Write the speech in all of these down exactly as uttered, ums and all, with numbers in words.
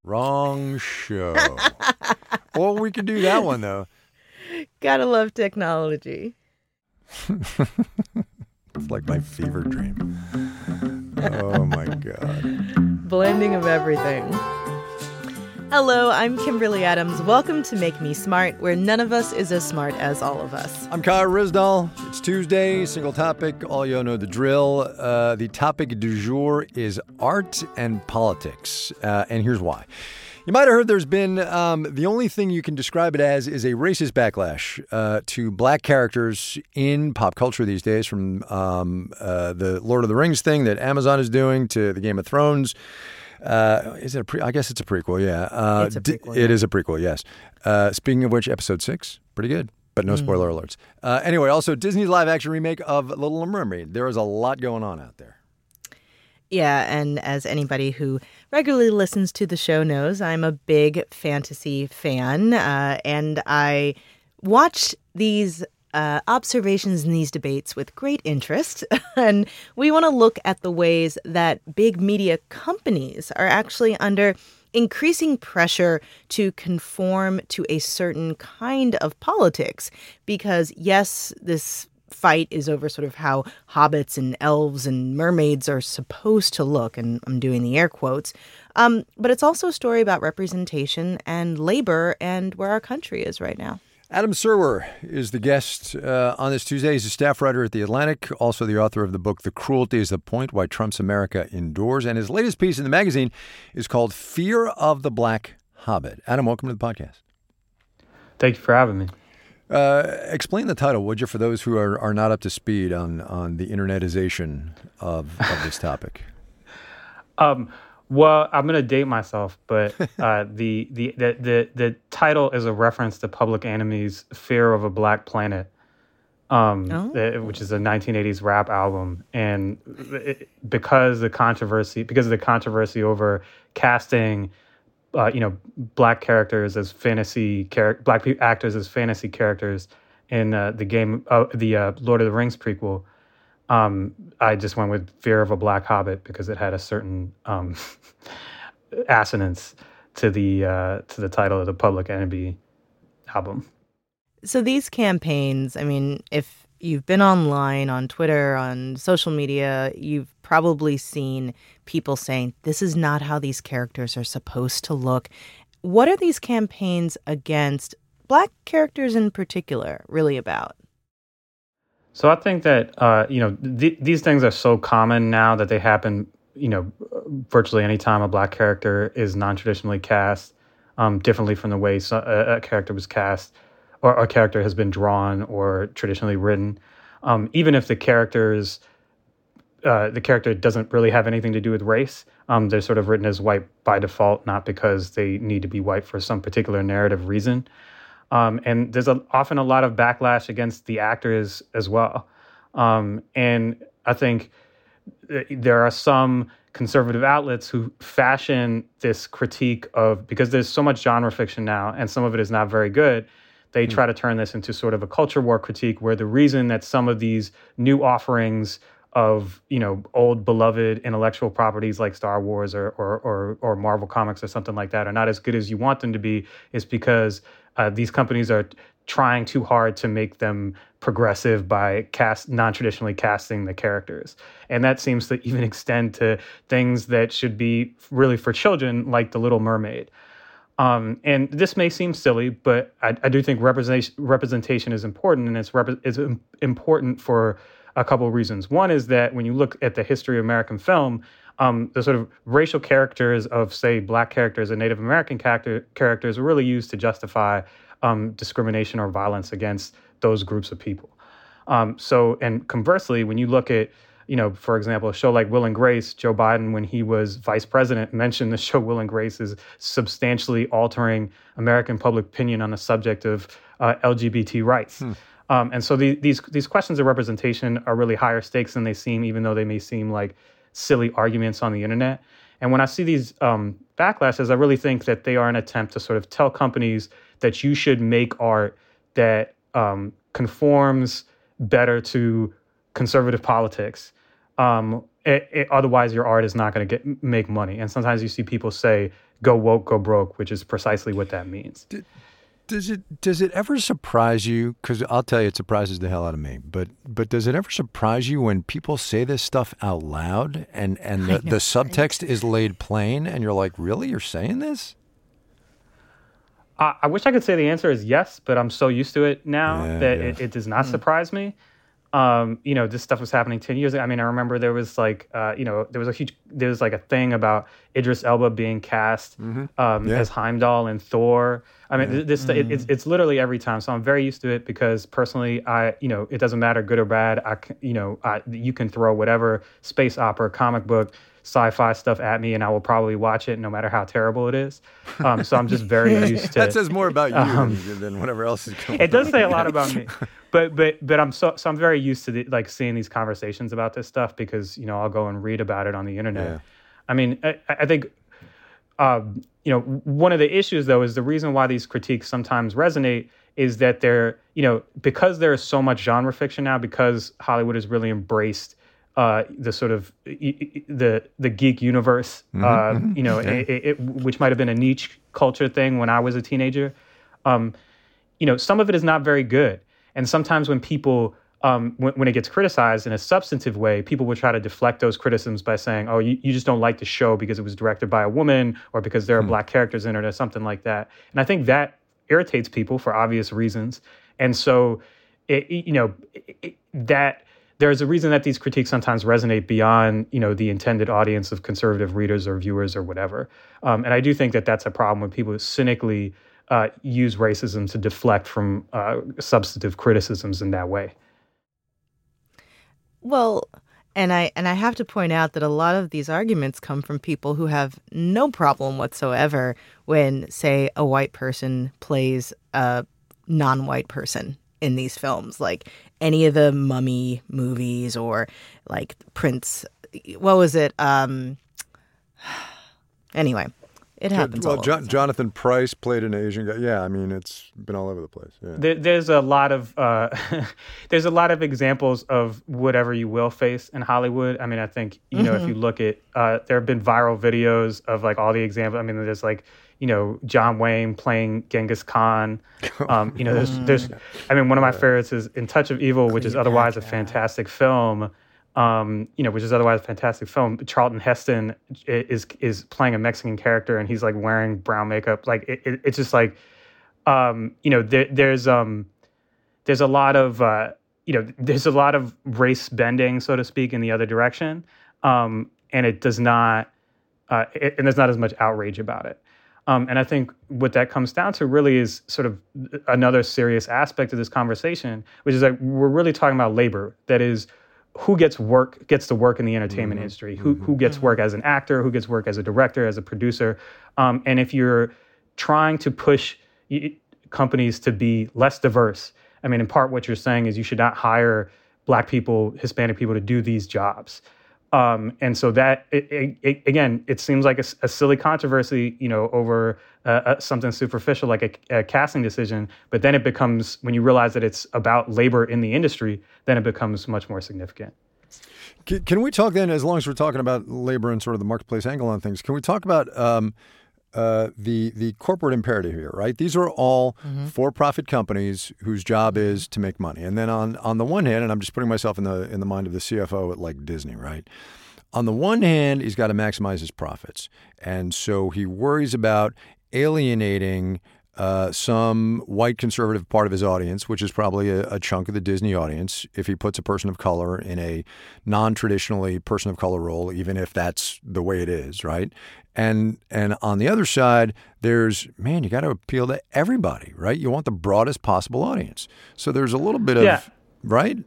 Wrong show. Well, we could do that one, though. Gotta love technology. It's like my fever dream. Oh, my God. Blending of everything. Hello, I'm Kimberly Adams. Welcome to Make Me Smart, where none of us is as smart as all of us. I'm Kyle Rizdal. It's Tuesday, single topic. All y'all know the drill. Uh, the topic du jour is art and politics. Uh, and here's why. You might have heard there's been, um, the only thing you can describe it as is a racist backlash uh, to black characters in pop culture these days, from um, uh, the Lord of the Rings thing that Amazon is doing to the Game of Thrones. Uh, is it a pre? I guess it's a prequel, yeah. Uh, it's a prequel, d- yeah. It is a prequel, yes. Uh, speaking of which, episode six, pretty good, but no spoiler mm. alerts. Uh, anyway, also Disney's live-action remake of Little Mermaid. There is a lot going on out there. Yeah, and as anybody who regularly listens to the show knows, I'm a big fantasy fan, uh, and I watched these uh, observations and these debates with great interest. And we want to look at the ways that big media companies are actually under increasing pressure to conform to a certain kind of politics. Because, yes, this fight is over sort of how hobbits and elves and mermaids are supposed to look, and I'm doing the air quotes. Um, but it's also a story about representation and labor and where our country is right now. Adam Serwer is the guest uh, on this Tuesday. He's a staff writer at The Atlantic, also the author of the book The Cruelty is the Point, Why Trump's America Endures. And his latest piece in the magazine is called Fear of the Black Hobbit. Adam, welcome to the podcast. Thank you for having me. Uh, explain the title, would you, for those who are, are not up to speed on, on the internetization of, of this topic? um, well, I'm going to date myself, but uh, the, the, the, the, the title is a reference to Public Enemy's Fear of a Black Planet, um, oh. it, which is a nineteen eighties rap album. And it, because the controversy, because of the controversy over casting Uh, you know, black characters as fantasy char- black pe- actors as fantasy characters in uh, the game, uh, the uh, Lord of the Rings prequel. Um, I just went with Fear of a Black Hobbit because it had a certain um, assonance to the uh, to the title of the Public Enemy album. So these campaigns, I mean, if you've been online, on Twitter, on social media, you've probably seen people saying, this is not how these characters are supposed to look. What are these campaigns against black characters in particular really about? So I think that, uh, you know, th- these things are so common now that they happen, you know, virtually any time a black character is non-traditionally cast, um, differently from the way so- a-, a character was cast or a character has been drawn or traditionally written. Um, even if the characters, uh, the character doesn't really have anything to do with race, um, they're sort of written as white by default, not because they need to be white for some particular narrative reason. Um, and there's a, often a lot of backlash against the actors as well. Um, and I think th- there are some conservative outlets who fashion this critique of, because there's so much genre fiction now and some of it is not very good, they try to turn this into sort of a culture war critique where the reason that some of these new offerings of, you know, old beloved intellectual properties like Star Wars or or or, or Marvel Comics or something like that are not as good as you want them to be is because uh, these companies are trying too hard to make them progressive by cast non-traditionally casting the characters. And that seems to even extend to things that should be really for children, like The Little Mermaid. Um, and this may seem silly, but I, I do think representation representation is important, and it's rep- it's important for a couple of reasons. One is that when you look at the history of American film, um, the sort of racial characters of, say, black characters and Native American character, characters were really used to justify um, discrimination or violence against those groups of people. Um, so, and conversely, when you look at, you know, for example, a show like Will and Grace, Joe Biden, when he was vice president, mentioned the show Will and Grace is substantially altering American public opinion on the subject of uh, L G B T rights. Hmm. Um, and so the, these these questions of representation are really higher stakes than they seem, even though they may seem like silly arguments on the internet. And when I see these um, backlashes, I really think that they are an attempt to sort of tell companies that you should make art that um, conforms better to conservative politics. Um, it, it, otherwise your art is not going to get make money. And sometimes you see people say, "Go woke, go broke," which is precisely what that means. Did, Does it does it ever surprise you? Because I'll tell you, it surprises the hell out of me. But but does it ever surprise you when people say this stuff out loud and, and the, the subtext is laid plain and you're like, really? You're saying this? I, I wish I could say the answer is yes, but I'm so used to it now Yeah, that yeah. it, it does not surprise me. Um, you know, this stuff was happening ten years ago. I mean, I remember there was like, uh, you know, there was a huge, there was like a thing about Idris Elba being cast um, Yeah. as Heimdall in Thor. I mean, this it, it's it's literally every time. So I'm very used to it because personally, I you know, it doesn't matter good or bad. I c- you know, I, you can throw whatever space opera, comic book, sci-fi stuff at me, and I will probably watch it no matter how terrible it is. Um, so I'm just very used to. That says more about you Um, than, than whatever else is going on. It does say a lot about me, but but but I'm so so I'm very used to the, like seeing these conversations about this stuff because you know I'll go and read about it on the internet. Yeah. I mean, I, I think um, you know one of the issues though is the reason why these critiques sometimes resonate is that they're you know because there is so much genre fiction now because Hollywood has really embraced uh, the sort of the the geek universe, Mm-hmm, uh, mm-hmm. you know, Yeah. it, it, which might have been a niche culture thing when I was a teenager. Um, you know, some of it is not very good. And sometimes when people, um, when, when it gets criticized in a substantive way, people will try to deflect those criticisms by saying, oh, you, you just don't like the show because it was directed by a woman or because there are Hmm. black characters in it or something like that. And I think that irritates people for obvious reasons. And so, it, it- you know, it, it- that there's a reason that these critiques sometimes resonate beyond, you know, the intended audience of conservative readers or viewers or whatever. Um, and I do think that that's a problem when people cynically uh, use racism to deflect from uh, substantive criticisms in that way. Well, and I and I have to point out that a lot of these arguments come from people who have no problem whatsoever when, say, a white person plays a non-white person in these films, like any of the Mummy movies or like Prince. What was it? Um, anyway, it happens. Well, all over Jo- the time. Jonathan Pryce played an Asian guy. Yeah, I mean, it's been all over the place. Yeah. There, there's a lot of uh, there's a lot of examples of whatever you will face in Hollywood. I mean, I think you know if you look at uh, there have been viral videos of like all the examples. I mean, there's like you know John Wayne playing Genghis Khan. Um, you know, there's there's I mean, one of my favorites is In Touch of Evil, which is otherwise a fantastic film. Um, you know, which is otherwise a fantastic film. Charlton Heston is is playing a Mexican character, and he's like wearing brown makeup. Like it, it, it's just like, um, you know, there, there's um, there's a lot of uh, you know, there's a lot of race bending, so to speak, in the other direction, um, and it does not, uh, it, and there's not as much outrage about it. Um, and I think what that comes down to really is sort of another serious aspect of this conversation, which is that we're really talking about labor. That is, who gets work gets to work in the entertainment industry, who who gets work as an actor, who gets work as a director, as a producer. Um, and if you're trying to push y- companies to be less diverse, I mean, in part what you're saying is you should not hire Black people, Hispanic people to do these jobs. Um, and so that, it, it, it, again, it seems like a, a silly controversy, you know, over uh, uh, something superficial like a, a casting decision. But then it becomes, when you realize that it's about labor in the industry, then it becomes much more significant. Can, can we talk then, as long as we're talking about labor and sort of the marketplace angle on things, can we talk about um, uh, the the corporate imperative here, right? These are all for-profit companies whose job is to make money. And then on, on the one hand, and I'm just putting myself in the in the mind of the C F O at like Disney, right? On the one hand, he's got to maximize his profits. And so he worries about alienating uh, some white conservative part of his audience, which is probably a, a chunk of the Disney audience, if he puts a person of color in a non-traditionally person of color role, even if that's the way it is, right? And and on the other side, there's, man, you got to appeal to everybody, right? You want the broadest possible audience. So there's a little bit of, Yeah. right?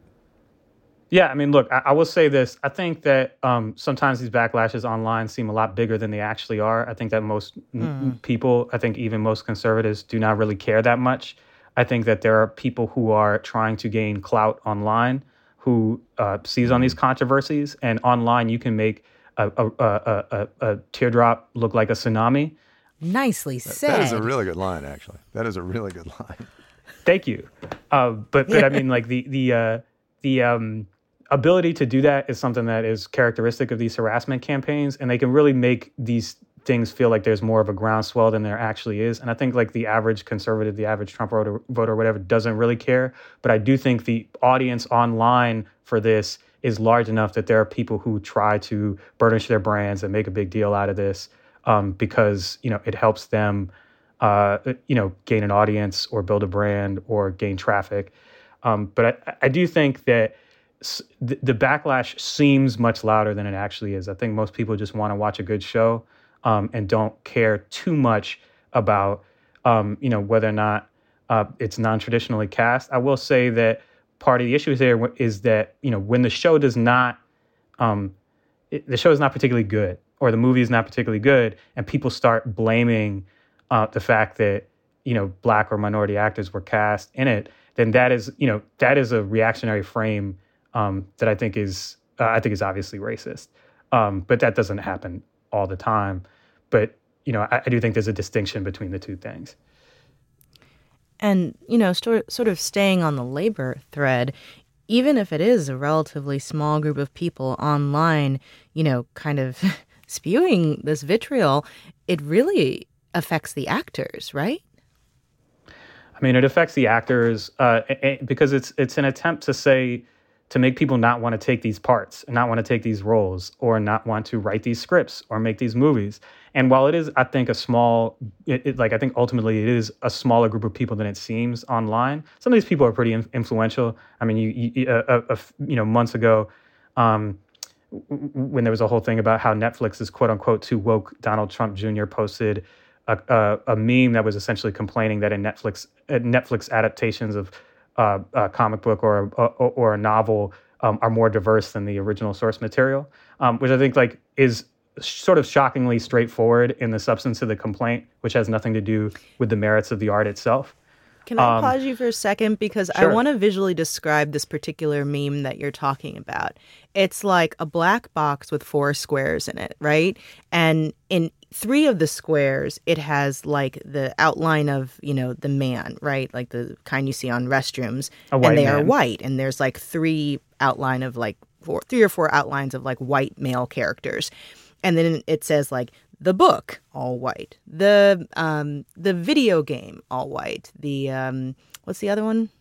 Yeah, I mean, look, I, I will say this. I think that um, sometimes these backlashes online seem a lot bigger than they actually are. I think that most n- people, I think even most conservatives, do not really care that much. I think that there are people who are trying to gain clout online who uh, seize on these controversies. And online, you can make a, a, a, a, a teardrop look like a tsunami. Nicely said. That is a really good line, actually. That is a really good line. Thank you. Uh, but but I mean, like the the uh, the um, ability to do that is something that is characteristic of these harassment campaigns, and they can really make these things feel like there's more of a groundswell than there actually is. And I think like the average conservative, the average Trump voter, voter or whatever, doesn't really care. But I do think the audience online for this is large enough that there are people who try to burnish their brands and make a big deal out of this um, because, you know, it helps them, uh, you know, gain an audience or build a brand or gain traffic. Um, but I, I do think that the, the backlash seems much louder than it actually is. I think most people just want to watch a good show. Um, and don't care too much about, um, you know, whether or not uh, it's non-traditionally cast. I will say that part of the issue here is that, you know, when the show does not, um, it, the show is not particularly good, or the movie is not particularly good, and people start blaming uh, the fact that, you know, Black or minority actors were cast in it, then that is, you know, that is a reactionary frame um, that I think is, uh, I think is obviously racist. Um, but that doesn't happen all the time. But, you know, I, I do think there's a distinction between the two things. And, you know, st- sort of staying on the labor thread, even if it is a relatively small group of people online, you know, kind of spewing this vitriol, it really affects the actors, right? I mean, it affects the actors uh, because it's it's an attempt to say, to make people not want to take these parts and not want to take these roles or not want to write these scripts or make these movies. And while it is, I think, a small, it, it, like I think ultimately it is a smaller group of people than it seems online. Some of these people are pretty in, influential. I mean, you, you, uh, uh, you know, months ago, um, when there was a whole thing about how Netflix is quote unquote too woke, Donald Trump Junior posted a, a, a meme that was essentially complaining that in Netflix uh, Netflix adaptations of Uh, a comic book or a, or a novel um, are more diverse than the original source material, um, which I think like is sort of shockingly straightforward in the substance of the complaint, which has nothing to do with the merits of the art itself. Can I Um, pause you for a second? Because sure. I want to visually describe this particular meme that you're talking about. It's like a black box with four squares in it, right? And in three of the squares, it has like the outline of, you know, the man, right? Like the kind you see on restrooms. A white and they man. are white. And there's like three outline of like four, three or four outlines of like white male characters. And then it says like the book, all white. The um the video game, all white. The um what's the other one?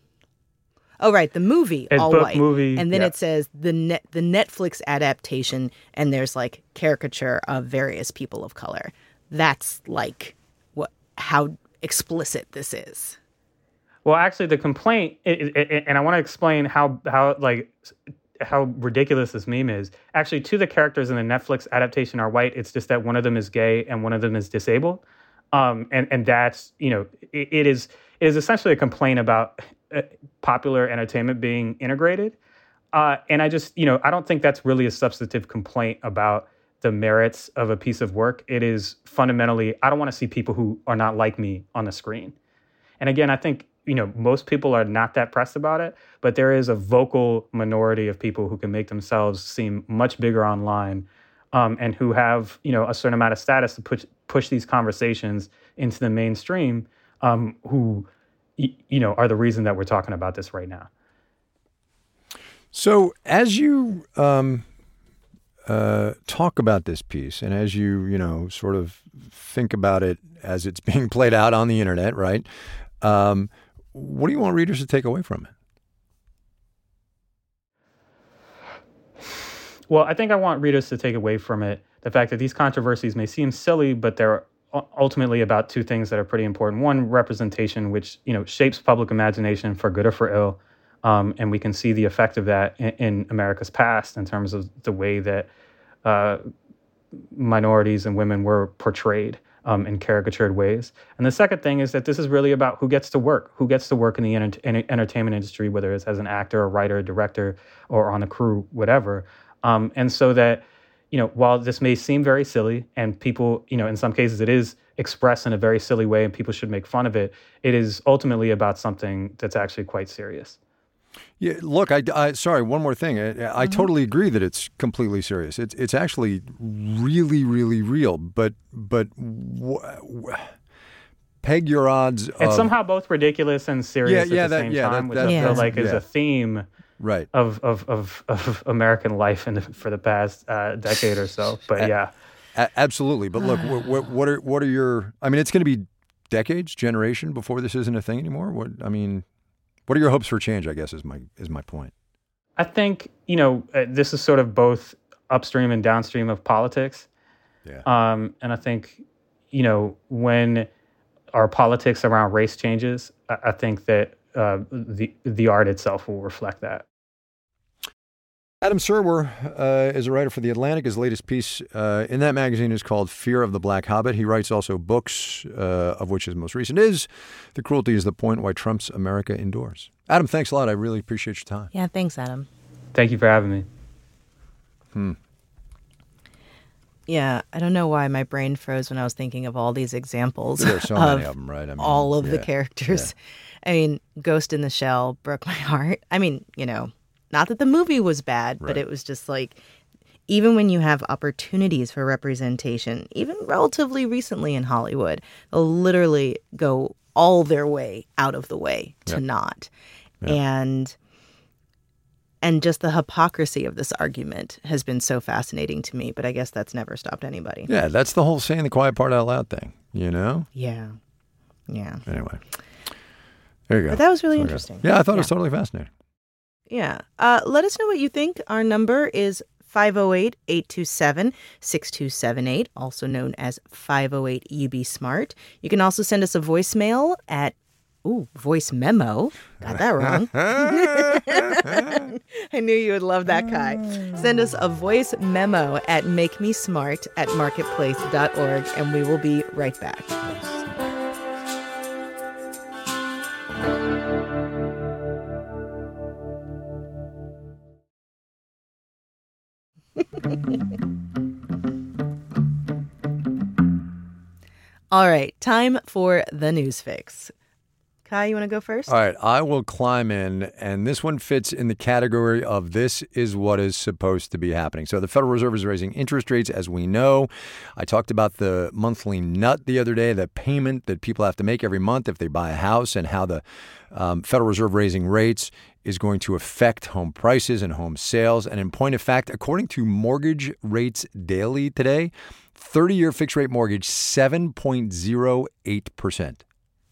Oh, right, the movie, It's all book, white. movie, and then yeah. it says the net the Netflix adaptation, and there's like caricature of various people of color. That's like what how explicit this is. Well, actually, the complaint, it, it, it- and I want to explain how how like how ridiculous this meme is. Actually, two of the characters in the Netflix adaptation are white. It's just that one of them is gay and one of them is disabled, um, and and that's you know it, it is it is essentially a complaint about uh, popular entertainment being integrated, uh, and I just you know I don't think that's really a substantive complaint about the merits of a piece of work. It is fundamentally I don't want to see people who are not like me on the screen, and again I think. You know, most people are not that pressed about it, but there is a vocal minority of people who can make themselves seem much bigger online, um, and who have, you know, a certain amount of status to push push these conversations into the mainstream, um, who, y- you know, are the reason that we're talking about this right now. So as you um, uh, talk about this piece, and as you, you know, sort of think about it as it's being played out on the internet, right? Um, what do you want readers to take away from it? Well, I think I want readers to take away from it the fact that these controversies may seem silly, but they're u- ultimately about two things that are pretty important. One, representation, which you know shapes public imagination for good or for ill, um, and we can see the effect of that in, in America's past in terms of the way that uh, minorities and women were portrayed um, in caricatured ways. And the second thing is that this is really about who gets to work, who gets to work in the enter- in- entertainment industry, whether it's as an actor, a writer, a director, or on a crew, whatever. Um, and so that, you know, while this may seem very silly and people, you know, in some cases it is expressed in a very silly way and people should make fun of it, it is ultimately about something that's actually quite serious. Yeah, look, I, I sorry, one more thing. I, I mm-hmm. totally agree that it's completely serious. It's it's actually really, really real. But but w- w- peg your odds. It's of, somehow both ridiculous and serious yeah, yeah, at the that, same yeah, time, that, which that, I yeah. feel like is yeah. a theme right. of, of, of, of American life in the, for the past uh, decade or so. But yeah. A- absolutely. But look, what, what, what are what are your, I mean, it's going to be decades, generation before this isn't a thing anymore. What, I mean, what are your hopes for change, I guess, is my is my point. I think, you know, uh, this is sort of both upstream and downstream of politics. Yeah. Um, and I think, you know, when our politics around race changes, I, I think that uh, the the art itself will reflect that. Adam Serwer uh, is a writer for The Atlantic. His latest piece uh, in that magazine is called Fear of the Black Hobbit. He writes also books, uh, of which his most recent is The Cruelty is the Point, Why Trump's America Endures. Adam, thanks a lot. I really appreciate your time. Yeah, thanks, Adam. Thank you for having me. Hmm. Yeah, I don't know why my brain froze when I was thinking of all these examples. There's so of many of them, right? I mean, all of yeah, the characters. I mean, Ghost in the Shell broke my heart. I mean, you know, not that the movie was bad, Right. but it was just like, even when you have opportunities for representation, even relatively recently in Hollywood, they'll literally go all their way out of the way to Yep. not. Yep. And and just the hypocrisy of this argument has been so fascinating to me, but I guess that's never stopped anybody. Yeah, that's the whole saying the quiet part out loud thing, you know? Yeah. Yeah. Anyway, there you go. But that was really So, interesting. Yeah, I thought it Yeah. was totally fascinating. Yeah. Uh, let us know what you think. Our number is five oh eight, eight two seven, six two seven eight, also known as five oh eight U B SMART. You can also send us a voicemail at, ooh, voice memo. Got that wrong. I knew you would love that, Kai. Send us a voice memo at makemesmart at marketplace dot org, and we will be right back. All right, time for the news fix. Kai, you want to go first? All right, I will climb in, and this one fits in the category of this is what is supposed to be happening. So the Federal Reserve is raising interest rates, as we know. I talked about the monthly nut the other day, the payment that people have to make every month if they buy a house, and how the um, Federal Reserve raising rates is going to affect home prices and home sales. And in point of fact, according to Mortgage Rates Daily today, thirty-year fixed-rate mortgage, seven point oh eight percent.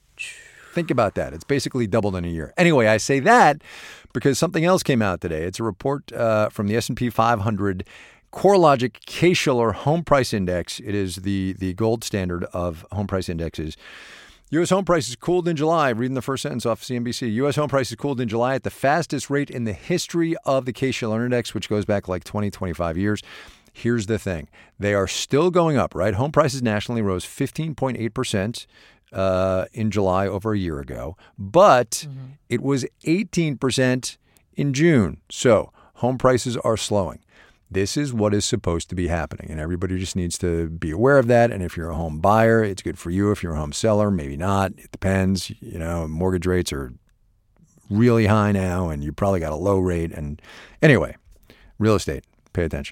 Think about that. It's basically doubled in a year. Anyway, I say that because something else came out today. It's a report uh, from the S and P five hundred CoreLogic Case-Shiller Home Price Index. It is the, the gold standard of home price indexes. U S home prices cooled in July. Reading the first sentence off C N B C. U S home prices cooled in July at the fastest rate in the history of the Case-Shiller Index, which goes back like twenty, twenty-five years. Here's the thing. They are still going up, right? Home prices nationally rose fifteen point eight percent uh, in July over a year ago, but mm-hmm. it was eighteen percent in June. So home prices are slowing. This is what is supposed to be happening, and everybody just needs to be aware of that. And if you're a home buyer, it's good for you. If you're a home seller, maybe not. It depends. You know, mortgage rates are really high now, and you probably got a low rate. And anyway, real estate, pay attention.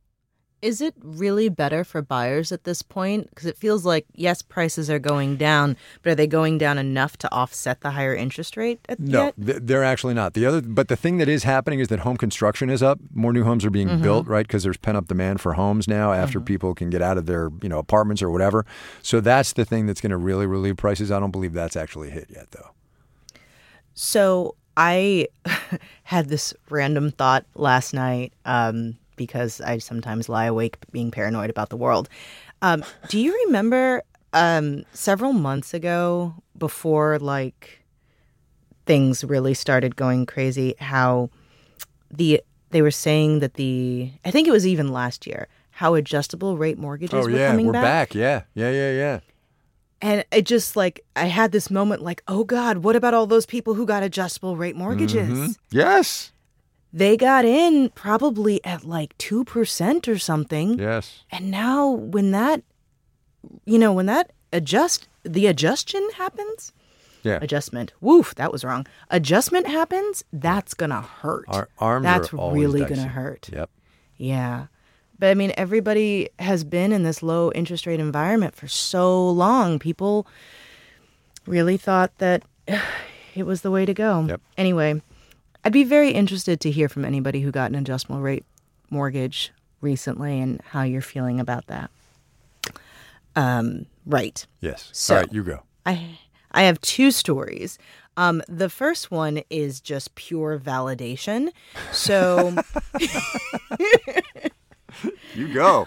Is it really better for buyers at this point? Because it feels like, yes, prices are going down, but are they going down enough to offset the higher interest rate at No, yet? they're actually not. The other, but the thing that is happening is that home construction is up. More new homes are being Mm-hmm. built, right? Because there's pent-up demand for homes now after mm-hmm. people can get out of their, you know, apartments or whatever. So that's the thing that's going to really relieve prices. I don't believe that's actually hit yet, though. So I had this random thought last night. Um, because I sometimes lie awake being paranoid about the world. Um, do you remember um, several months ago, before like things really started going crazy, how the they were saying that the I think it was even last year how adjustable rate mortgages oh, were yeah, coming we're back? back. Yeah, yeah, yeah, yeah. And it just like I had this moment like, oh God, what about all those people who got adjustable rate mortgages? Mm-hmm. Yes. They got in probably at like two percent or something. Yes. And now when that, you know, when that adjust, the adjustment happens. Yeah. Adjustment. Woof, that was wrong. Adjustment happens, that's going to hurt. Our arms that's are always really dicey. going to hurt. Yep. Yeah. But I mean, everybody has been in this low interest rate environment for so long. People really thought that it was the way to go. Yep. Anyway, I'd be very interested to hear from anybody who got an adjustable rate mortgage recently and how you're feeling about that. Um, right. Yes. So, All right, you go. I I have two stories. Um, the first one is just pure validation. So You go.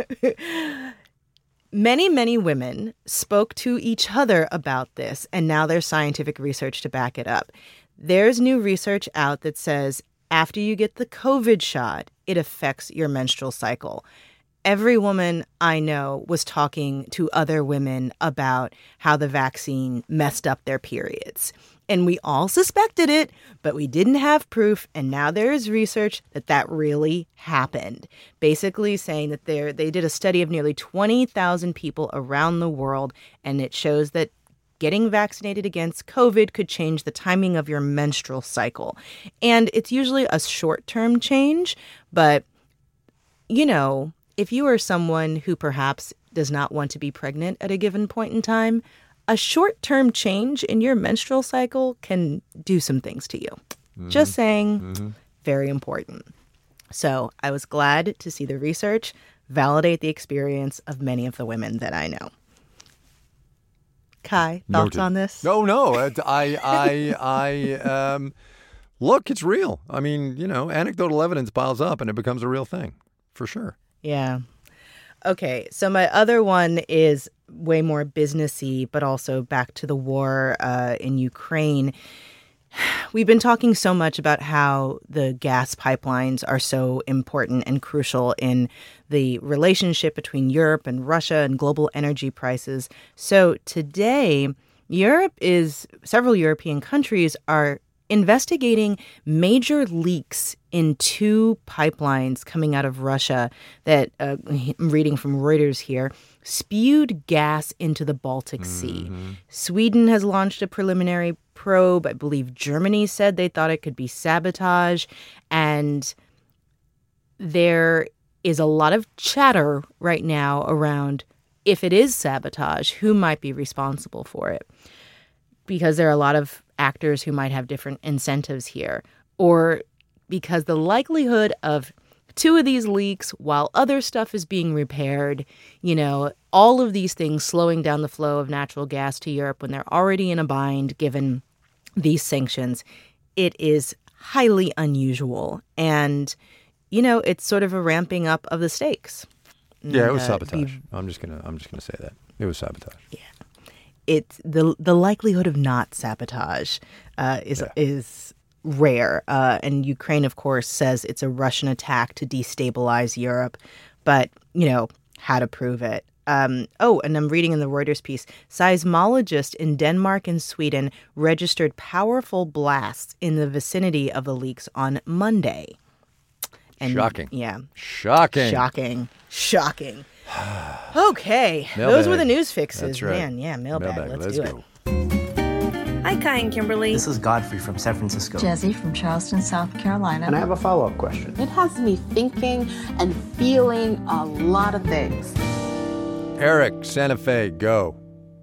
Many, many women spoke to each other about this, and now there's scientific research to back it up. There's new research out that says after you get the COVID shot, it affects your menstrual cycle. Every woman I know was talking to other women about how the vaccine messed up their periods. And we all suspected it, but we didn't have proof. And now there is research that that really happened. Basically saying that they they did a study of nearly twenty thousand people around the world, and it shows that getting vaccinated against COVID could change the timing of your menstrual cycle. And it's usually a short-term change, but, you know, if you are someone who perhaps does not want to be pregnant at a given point in time, a short-term change in your menstrual cycle can do some things to you. Mm-hmm. Just saying, mm-hmm. Very important. So I was glad to see the research validate the experience of many of the women that I know. Kai, thoughts Noted. on this? No, no. I, I, I, um, look, it's real. I mean, you know, anecdotal evidence piles up and it becomes a real thing, for sure. Yeah. Okay, so my other one is way more businessy, but also back to the war uh, in Ukraine. We've been talking so much about how the gas pipelines are so important and crucial in the relationship between Europe and Russia and global energy prices. So today, Europe is, several European countries are investigating major leaks in two pipelines coming out of Russia that, uh, I'm reading from Reuters here, spewed gas into the Baltic Sea. Mm-hmm. Sweden has launched a preliminary probe. I believe Germany said they thought it could be sabotage. And there is a lot of chatter right now around if it is sabotage, who might be responsible for it? Because there are a lot of actors who might have different incentives here, or because the likelihood of two of these leaks while other stuff is being repaired, you know, all of these things slowing down the flow of natural gas to Europe when they're already in a bind given these sanctions, it is highly unusual. And, you know, it's sort of a ramping up of the stakes. Yeah, it was uh, sabotage. be, I'm just gonna I'm just gonna say that. It was sabotage. Yeah. It's the the likelihood of not sabotage uh, is yeah. is rare. Uh, and Ukraine, of course, says it's a Russian attack to destabilize Europe. But, you know, how to prove it? Um, oh, and I'm reading in the Reuters piece, seismologists in Denmark and Sweden registered powerful blasts in the vicinity of the leaks on Monday. And, Shocking. Yeah. Shocking. Shocking. Shocking. Okay. Mailbag. Those were the news fixes. That's right. Man, yeah, mailbag. Mailbag. Let's, Let's do go. it. Hi, Kai and Kimberly. This is Godfrey from San Francisco. Jesse from Charleston, South Carolina. And I have a follow-up question. It has me thinking and feeling a lot of things. Eric, Santa Fe, go.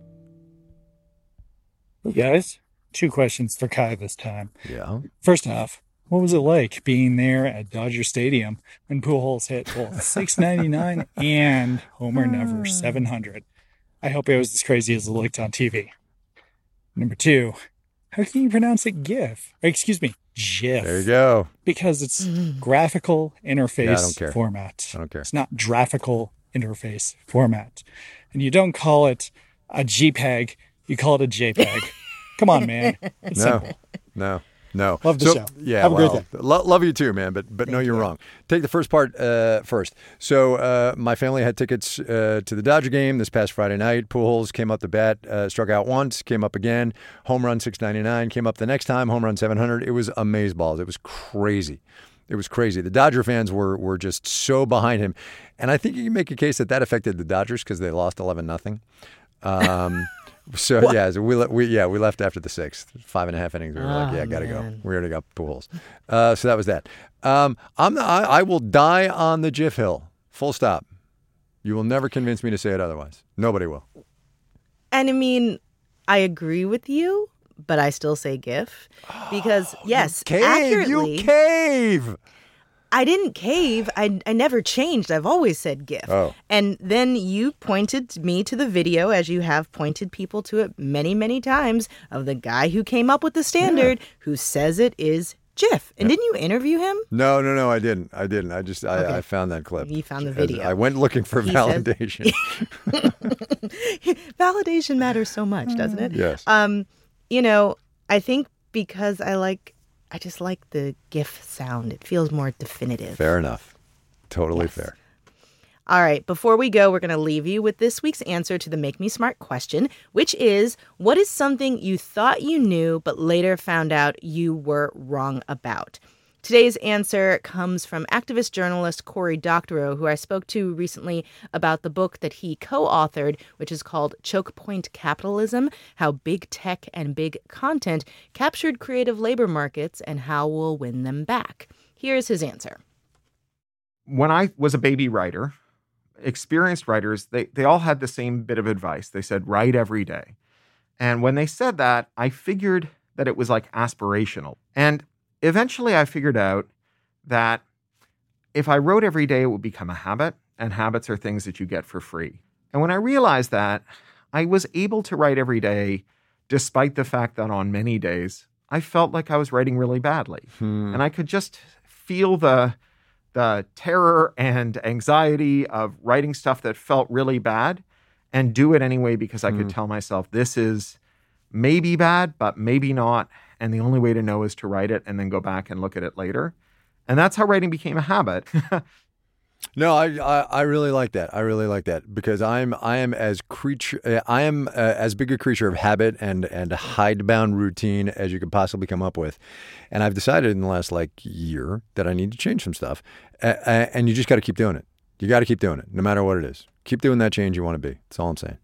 Hey guys, two questions for Kai this time. Yeah. First off, what was it like being there at Dodger Stadium when Pujols hit both six ninety-nine and Homer Never seven hundred? I hope it was as crazy as it looked on T V. Number two, how can you pronounce it GIF? Or excuse me, GIF. There you go. Because it's graphical interface Yeah, I don't care. format. I don't care. It's not graphical interface format. And you don't call it a JPEG, you call it a JPEG. Come on, man. It's No, simple. no, no. Love the So- show. Yeah, Have a great well, day. lo- love you too, man. But but no, you're wrong. Take the first part uh, first. So uh, my family had tickets uh, to the Dodger game this past Friday night. Pujols came up to bat, uh, struck out once, came up again. Home run six ninety-nine, came up the next time. Home run seven hundred. It was amazeballs. It was crazy. It was crazy. The Dodger fans were were just so behind him, and I think you can make a case that that affected the Dodgers because they lost eleven nothing. Um, so What? yeah, so we le- we yeah we left after the sixth, five and a half innings. We were like, Oh, yeah, gotta go. man. We already got Pujols. Uh, so that was that. Um, I'm the, I, I will die on the GIF hill. Full stop. You will never convince me to say it otherwise. Nobody will. And I mean, I agree with you, but I still say GIF because, yes, Cave, accurately. you cave. I didn't cave. I, I never changed. I've always said GIF. Oh. And then you pointed me to the video, as you have pointed people to it many, many times, of the guy who came up with the standard, yeah. who says it is GIF. And yeah. didn't you interview him? No, no, no, I didn't. I didn't. I just, I, okay. I found that clip. You found the video. I went looking for he validation. Says, validation matters so much, doesn't it? Yes. Um, you know, I think because I like, I just like the GIF sound. It feels more definitive. Fair enough. Totally yes. fair. All right. Before we go, we're going to leave you with this week's answer to the Make Me Smart question, which is, what is something you thought you knew but later found out you were wrong about? Today's answer comes from activist journalist Cory Doctorow, who I spoke to recently about the book that he co-authored, which is called Choke Point Capitalism: How Big Tech and Big Content Captured Creative Labor Markets and How We'll Win Them Back. Here's his answer. When I was a baby writer, experienced writers, they, they all had the same bit of advice. They said, write every day. And when they said that, I figured that it was like aspirational. And eventually I figured out that if I wrote every day, it would become a habit, and habits are things that you get for free. And when I realized that, I was able to write every day, despite the fact that on many days, I felt like I was writing really badly. Hmm. And I could just feel the, the terror and anxiety of writing stuff that felt really bad and do it anyway because I hmm. could tell myself this is maybe bad, but maybe not. And the only way to know is to write it and then go back and look at it later. And that's how writing became a habit. No, I, I I really like that. I really like that because I'm I am as creature I am uh, as big a creature of habit and and hidebound routine as you could possibly come up with, and I've decided in the last like year that I need to change some stuff, uh, and you just got to keep doing it. You got to keep doing it, no matter what it is. Keep doing that change you want to be. That's all I'm saying.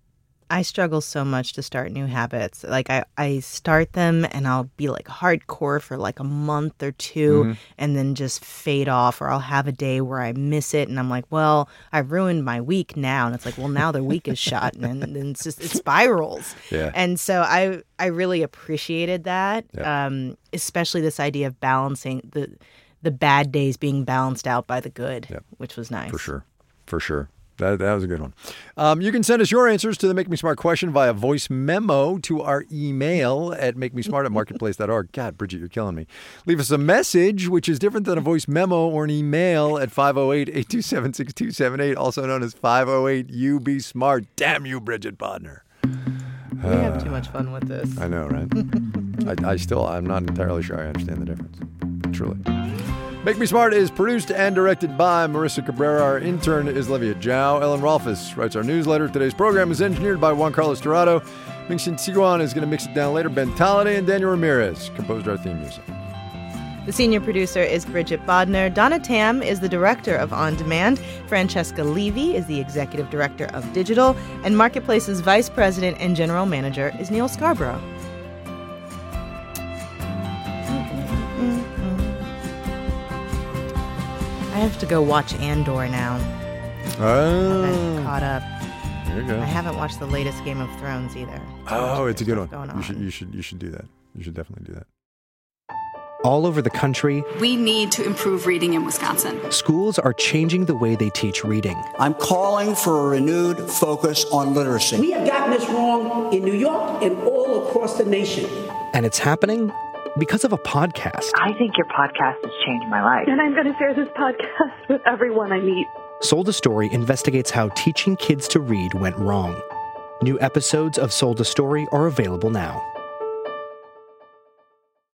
I struggle so much to start new habits. Like I, I start them and I'll be like hardcore for like a month or two mm-hmm. and then just fade off, or I'll have a day where I miss it and I'm like, well, I ruined my week now. And it's like, well, now the week is shot and then it's just, it spirals. Yeah. And so I, I really appreciated that, yeah. um, especially this idea of balancing the, the bad days being balanced out by the good, yep. which was nice. For sure. For sure. That, that was a good one. Um, you can send us your answers to the Make Me Smart question via voice memo to our email at makemesmart at marketplace dot org. God, Bridget, you're killing me. Leave us a message, which is different than a voice memo or an email, at five oh eight, eight two seven, six two seven eight, also known as five oh eight U B SMART. Damn you, Bridget Bodner. We uh, have too much fun with this. I know, right? I, I still, I'm not entirely sure I understand the difference. Truly. Make Me Smart is produced and directed by Marissa Cabrera. Our intern is Livia Zhao. Ellen Rolfes writes our newsletter. Today's program is engineered by Juan Carlos Dorado. Ming-Shin Tiguan is going to mix it down later. Ben Tolliday and Daniel Ramirez composed our theme music. The senior producer is Bridget Bodner. Donna Tam is the director of On Demand. Francesca Levy is the executive director of Digital. And Marketplace's vice president and general manager is Neil Scarborough. I have to go watch Andor now. Oh. I'm caught up. There you go. I haven't watched the latest Game of Thrones either. Oh, it's a good one. Going You on. should, you should, you should do that. You should definitely do that. All over the country, we need to improve reading in Wisconsin. Schools are changing the way they teach reading. I'm calling for a renewed focus on literacy. We have gotten this wrong in New York and all across the nation. And it's happening because of a podcast. I think your podcast has changed my life. And I'm going to share this podcast with everyone I meet. Sold a Story investigates how teaching kids to read went wrong. New episodes of Sold a Story are available now.